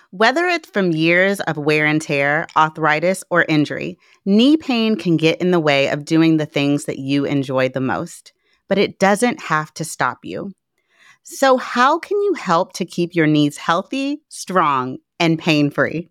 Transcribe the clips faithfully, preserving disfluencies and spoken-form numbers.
Whether it's from years of wear and tear, arthritis, or injury, knee pain can get in the way of doing the things that you enjoy the most. But it doesn't have to stop you. So how can you help to keep your knees healthy, strong, and pain-free?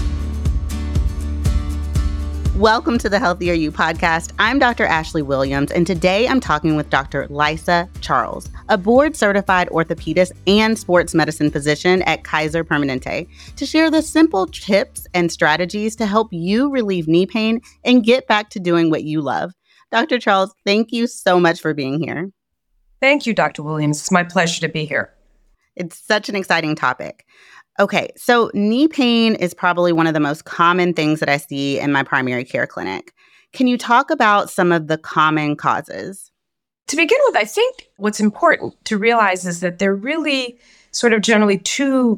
Welcome to the Healthier You podcast. I'm Doctor Ashley Williams, and today I'm talking with Doctor Lisa Charles, a board-certified orthopedist and sports medicine physician at Kaiser Permanente, to share the simple tips and strategies to help you relieve knee pain and get back to doing what you love. Doctor Charles, thank you so much for being here. Thank you, Doctor Williams. It's my pleasure to be here. It's such an exciting topic. Okay, so knee pain is probably one of the most common things that I see in my primary care clinic. Can you talk about some of the common causes? To begin with, I think what's important to realize is that there are really sort of generally two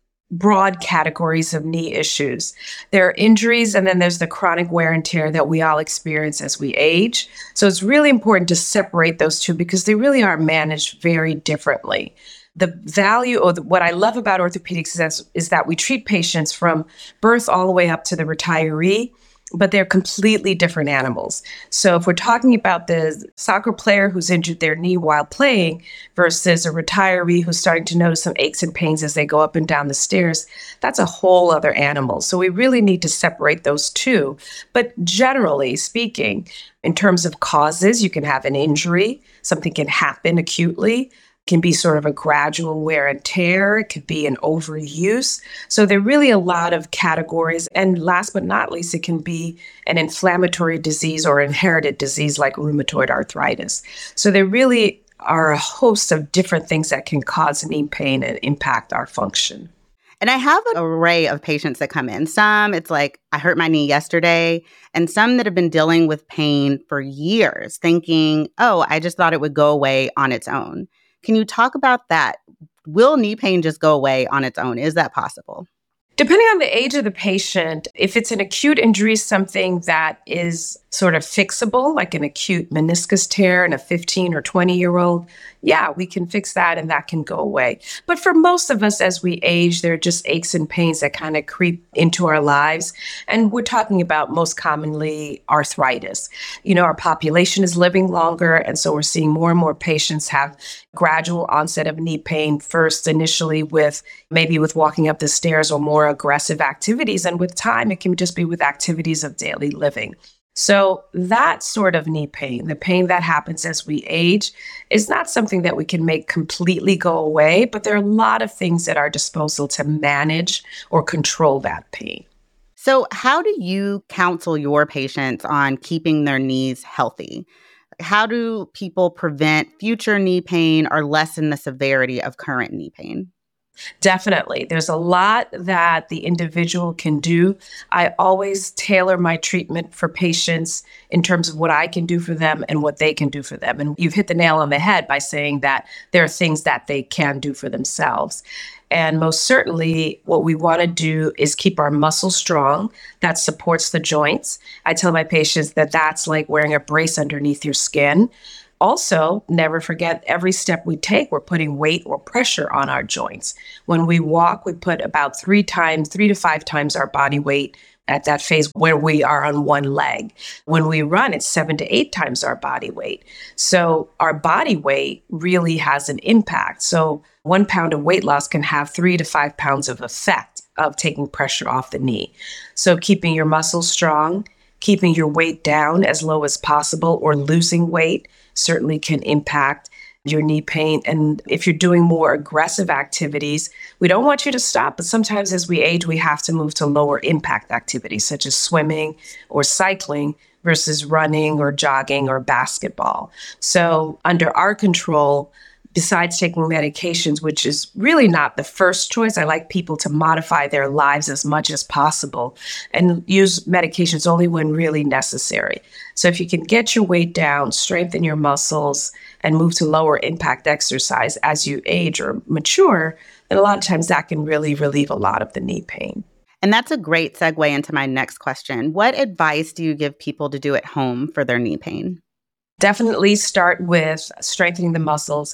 broad categories of knee issues. There are injuries, and then there's the chronic wear and tear that we all experience as we age. So it's really important to separate those two because they really are managed very differently. The value, or the, what I love about orthopedics is, is that we treat patients from birth all the way up to the retiree, but they're completely different animals. So if we're talking about the soccer player who's injured their knee while playing versus a retiree who's starting to notice some aches and pains as they go up and down the stairs, that's a whole other animal. So we really need to separate those two. But generally speaking, in terms of causes, you can have an injury, something can happen acutely, can be sort of a gradual wear and tear. It could be an overuse. So there are really a lot of categories. And last but not least, it can be an inflammatory disease or inherited disease like rheumatoid arthritis. So there really are a host of different things that can cause knee pain and impact our function. And I have an array of patients that come in. Some, it's like, I hurt my knee yesterday, and some that have been dealing with pain for years, thinking, oh, I just thought it would go away on its own. Can you talk about that? Will knee pain just go away on its own? Is that possible? Depending on the age of the patient, if it's an acute injury, something that is sort of fixable, like an acute meniscus tear in a fifteen or twenty-year-old, yeah, we can fix that and that can go away. But for most of us, as we age, there are just aches and pains that kind of creep into our lives. And we're talking about most commonly arthritis. You know, our population is living longer, and so we're seeing more and more patients have gradual onset of knee pain, first initially with maybe with walking up the stairs or more aggressive activities. And with time, it can just be with activities of daily living. So that sort of knee pain, the pain that happens as we age, is not something that we can make completely go away, but there are a lot of things at our disposal to manage or control that pain. So how do you counsel your patients on keeping their knees healthy? How do people prevent future knee pain or lessen the severity of current knee pain? Definitely. There's a lot that the individual can do. I always tailor my treatment for patients in terms of what I can do for them and what they can do for them. And you've hit the nail on the head by saying that there are things that they can do for themselves. And most certainly, what we want to do is keep our muscles strong. That supports the joints. I tell my patients that that's like wearing a brace underneath your skin. Also, never forget every step we take, we're putting weight or pressure on our joints. When we walk, we put about three times, three to five times our body weight at that phase where we are on one leg. When we run, it's seven to eight times our body weight. So our body weight really has an impact. So one pound of weight loss can have three to five pounds of effect of taking pressure off the knee. So keeping your muscles strong, keeping your weight down as low as possible, or losing weight certainly can impact your knee pain. And if you're doing more aggressive activities, we don't want you to stop, but sometimes as we age, we have to move to lower impact activities such as swimming or cycling versus running or jogging or basketball. So under our control, besides taking medications, which is really not the first choice, I like people to modify their lives as much as possible and use medications only when really necessary. So if you can get your weight down, strengthen your muscles, and move to lower impact exercise as you age or mature, then a lot of times that can really relieve a lot of the knee pain. And that's a great segue into my next question. What advice do you give people to do at home for their knee pain? Definitely start with strengthening the muscles.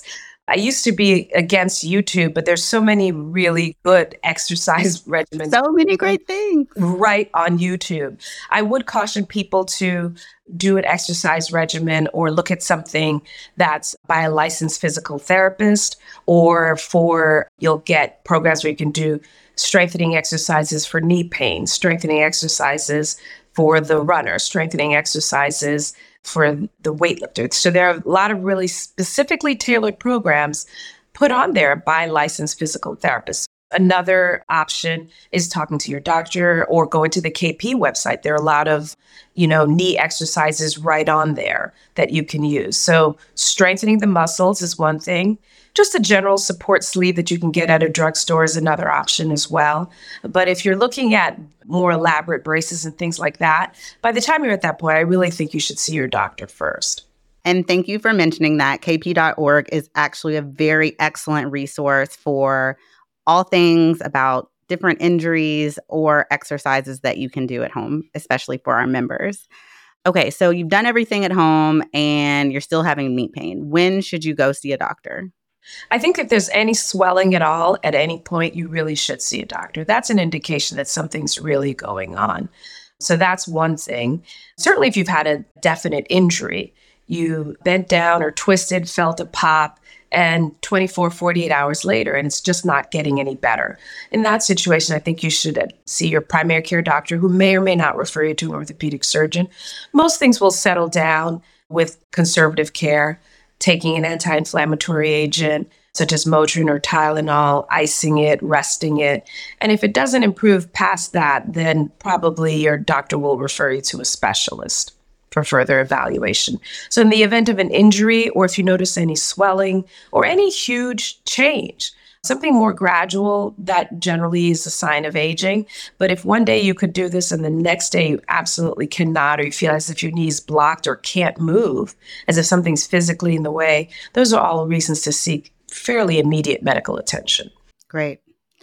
I used to be against YouTube, but there's so many really good exercise regimens. So many great things. Right on YouTube. I would caution people to do an exercise regimen or look at something that's by a licensed physical therapist, or for, you'll get programs where you can do strengthening exercises for knee pain, strengthening exercises for the runner, strengthening exercises for the weightlifter. So there are a lot of really specifically tailored programs put on there by licensed physical therapists. Another option is talking to your doctor or going to the K P website. There are a lot of, you know, knee exercises right on there that you can use. So strengthening the muscles is one thing. Just a general support sleeve that you can get at a drugstore is another option as well. But if you're looking at more elaborate braces and things like that, by the time you're at that point, I really think you should see your doctor first. And thank you for mentioning that. K P dot org is actually a very excellent resource for all things about different injuries or exercises that you can do at home, especially for our members. Okay, so you've done everything at home and you're still having knee pain. When should you go see a doctor? I think if there's any swelling at all at any point, you really should see a doctor. That's an indication that something's really going on. So that's one thing. Certainly if you've had a definite injury, you bent down or twisted, felt a pop, and twenty-four, forty-eight hours later, and it's just not getting any better. In that situation, I think you should see your primary care doctor, who may or may not refer you to an orthopedic surgeon. Most things will settle down with conservative care, taking an anti-inflammatory agent, such as Motrin or Tylenol, icing it, resting it. And if it doesn't improve past that, then probably your doctor will refer you to a specialist for further evaluation. So in the event of an injury, or if you notice any swelling or any huge change, something more gradual, that generally is a sign of aging. But if one day you could do this and the next day you absolutely cannot, or you feel as if your knee's blocked or can't move, as if something's physically in the way, those are all reasons to seek fairly immediate medical attention. Great.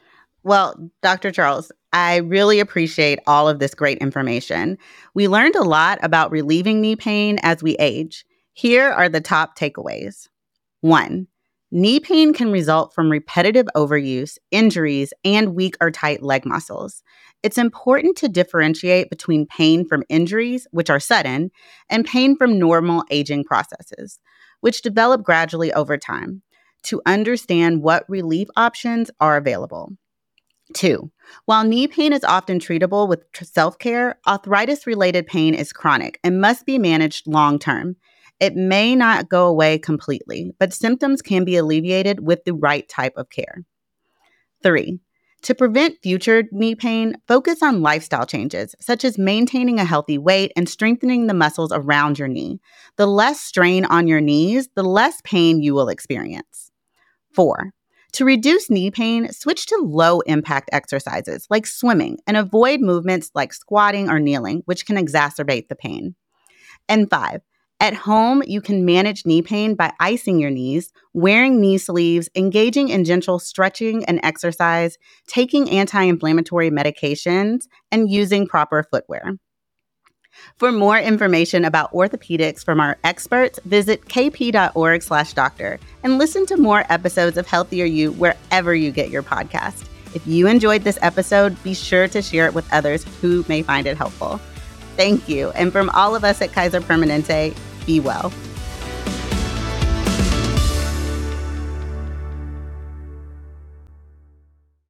Well, Doctor Charles, I really appreciate all of this great information. We learned a lot about relieving knee pain as we age. Here are the top takeaways. One, knee pain can result from repetitive overuse, injuries, and weak or tight leg muscles. It's important to differentiate between pain from injuries, which are sudden, and pain from normal aging processes, which develop gradually over time, to understand what relief options are available. Two, while knee pain is often treatable with self-care, arthritis-related pain is chronic and must be managed long-term. It may not go away completely, but symptoms can be alleviated with the right type of care. Three, to prevent future knee pain, focus on lifestyle changes, such as maintaining a healthy weight and strengthening the muscles around your knee. The less strain on your knees, the less pain you will experience. Four, to reduce knee pain, switch to low-impact exercises like swimming and avoid movements like squatting or kneeling, which can exacerbate the pain. And five, at home, you can manage knee pain by icing your knees, wearing knee sleeves, engaging in gentle stretching and exercise, taking anti-inflammatory medications, and using proper footwear. For more information about orthopedics from our experts, visit k p dot org slash doctor and listen to more episodes of Healthier You wherever you get your podcast. If you enjoyed this episode, be sure to share it with others who may find it helpful. Thank you. And from all of us at Kaiser Permanente, be well.